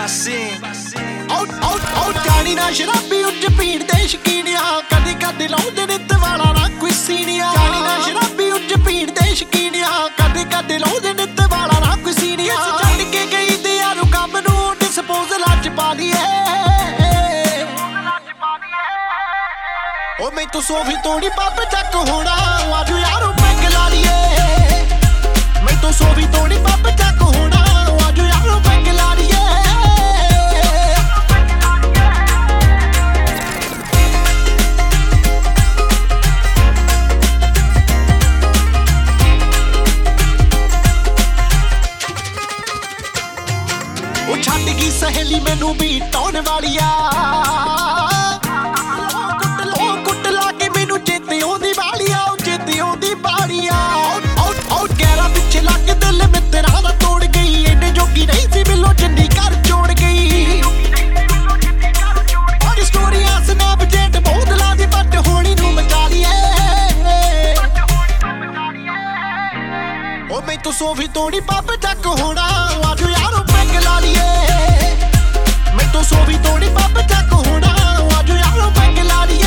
ਜਾਣੀ ਨਾ ਸ਼ਰਾਬੀ ਉੱਚ ਪੀਣ ਦੇ ਸ਼ਕੀਨਿਆ ਕਦੇ ਕਦੇ ਲਾਉਂਦੇ ਨਿੱਤ ਵਾਲਾ ਨਾ ਕੋਈ ਸੀਨੀਆ ਜਾਣੀ ਨਾ ਸ਼ਰਾਬੀ ਉੱਚ ਪੀਣ ਦੇ ਸ਼ਕੀਨਿਆ ਕਦੇ ਕਦੇ ਲਾਉਂਦੇ ਨਿੱਤ ਵਾਲਾ ਨਾ ਕੋਈ ਸੀਨੀਆ ਛੱਡ ਕੇ ਗਈ ਤੇ ਯਾਰੂ ਕੰਮ ਨੂੰ ਡਿਸਪੋਜ਼ਲ ਅੱਜ ਪਾ ਲਈਏ ਉਹ ਮੈਂ ਤੂੰ ਸੋਫੀ ਤੋੜੀ ਪੱਪ ਚੱਕ ਹੋਣਾ ਆਜੋ ਯਾਰੋ ਪੈਗ ਲਾ ਲਈਏ ਮੈਂ ਤੂੰ ਸੋਫੀ ਤੋੜੀ ਪੱਪ ਚੱਕ ਹੋਣਾ ਆਜੋ ਯਾਰੋ ਪੈਗ ਲਾ ਲਈਏ ਉਹ ਛੱਡ ਗਈ ਸਹੇਲੀ ਮੈਨੂੰ ਵੀ ਟਾਉਣ ਵਾਲੀਆ ਕੁੱਟ ਲਾ ਕੇ ਮੈਨੂੰ ਚੇਤੇ ਆਉਂਦੀ ਵਾਲੀਆ ਉਹ ਚੇਤੇ ਆਉਂਦੀ ਬਾੜੀਆ ਆਉਟ ਗੈਰਾ ਪਿੱਛੇ ਲੱਗ ਦਿਲ ਮਿੱਤਰਾਂ ਦਾ ਤੋੜ ਗਈ ਇੰਨੇ ਜੋਗੀ ਨਹੀਂ ਸੀ ਮਿਲੋ ਜਿੰਨੀ ਘਰ ਜੋੜ ਗਈ ਔਰ ਸਟੋਰੀਆਂ ਸਨੈਪਚੈਟ ਬਹੁਤ ਲਾ ਦੀ ਬੱਟ ਹੋਣੀ ਨੂੰ ਮਚਾ ਲਈਏ ਉਹ ਮੈਂ ਤੂੰ ਸੋਫੀ ਤੋੜੀ ਪੱਪ ਚੱਕ ਹੋਣਾ ਆਜੋ ਯਾਰੋ ਪੈਗ ਲਾ ਲਈਏ ਮੈਂ ਤੂੰ ਸੋਫੀ ਤੋੜੀ ਪੱਪ ਚੱਕ ਹੋਣਾ ਆਜੋ ਯਾਰੋ ਪੈਗ ਲਾ ਲਈਏ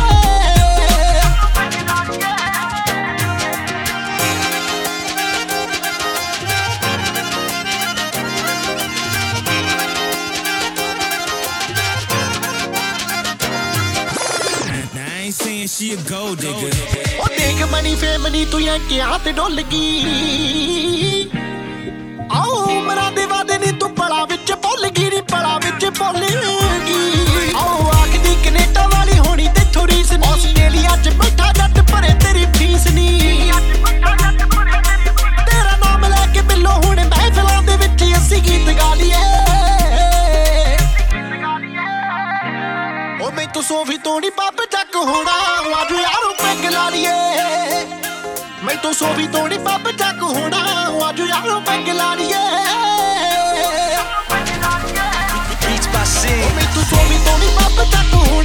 She a gold digger. ਉਹ ਦੇਖ ਮਨੀ ਫੇਮਨੀ ਤੂੰ ਇਹ ਕਿਹਾ ਤੇ ਡੁੱਲ ਗਈ ਆਓ ਉਮਰਾਂ ਦੇ ਵਾਦੇ ਨੀ ਤੂੰ ਪਲਾ ਵਿੱਚ ਭੁੱਲ ਗਈ ਨੀ ਪਲਾ ਵਿੱਚ ਭੁੱਲ ਗਈ ਆਓ ਆਖਦੀ ਕੈਨੇਡਾ ਵਾਲੀ ਹੋਣੀ ਤੇ ਥੋੜੀ ਸਨੀ ਆਸਟ੍ਰੇਲੀਆ ਚ ਬੈਠਾ ਜੱਟ ਭਰੇ ਤੇਰੀ ਫੀਸ ਨੀ ਤੇਰਾ ਨਾਮ ਲੈ ਕੇ ਬਿੱਲੋ ਹੁਣ ਮਹਿਫਲਾਂ ਦੇ ਵਿੱਚ ਅਸੀਂ ਗੀਤ ਗਾ ਲਈਏ ਉਹ ਮੈਂ ਤੂੰ ਸੋਫੀ ਤੋੜੀ ਪੱਪ ਚੱਕ ਹੋਣਾ ਆਜੋ ਯਾਰੋ ਪੈਗ ਲਾ ਲਈਏ ਮੈਂ ਤੂੰ ਸੋਫੀ ਤੋੜੀ ਪੱਪ ਚੱਕ ਹੋਣਾ ਆਜੋ ਯਾਰੋ ਪੈਗ ਲਾ ਲਈਏ ਮੈਂ ਤੂੰ ਸੋਫੀ ਤੋੜੀ ਪੱਪ ਚੱਕ ਹੋਣਾ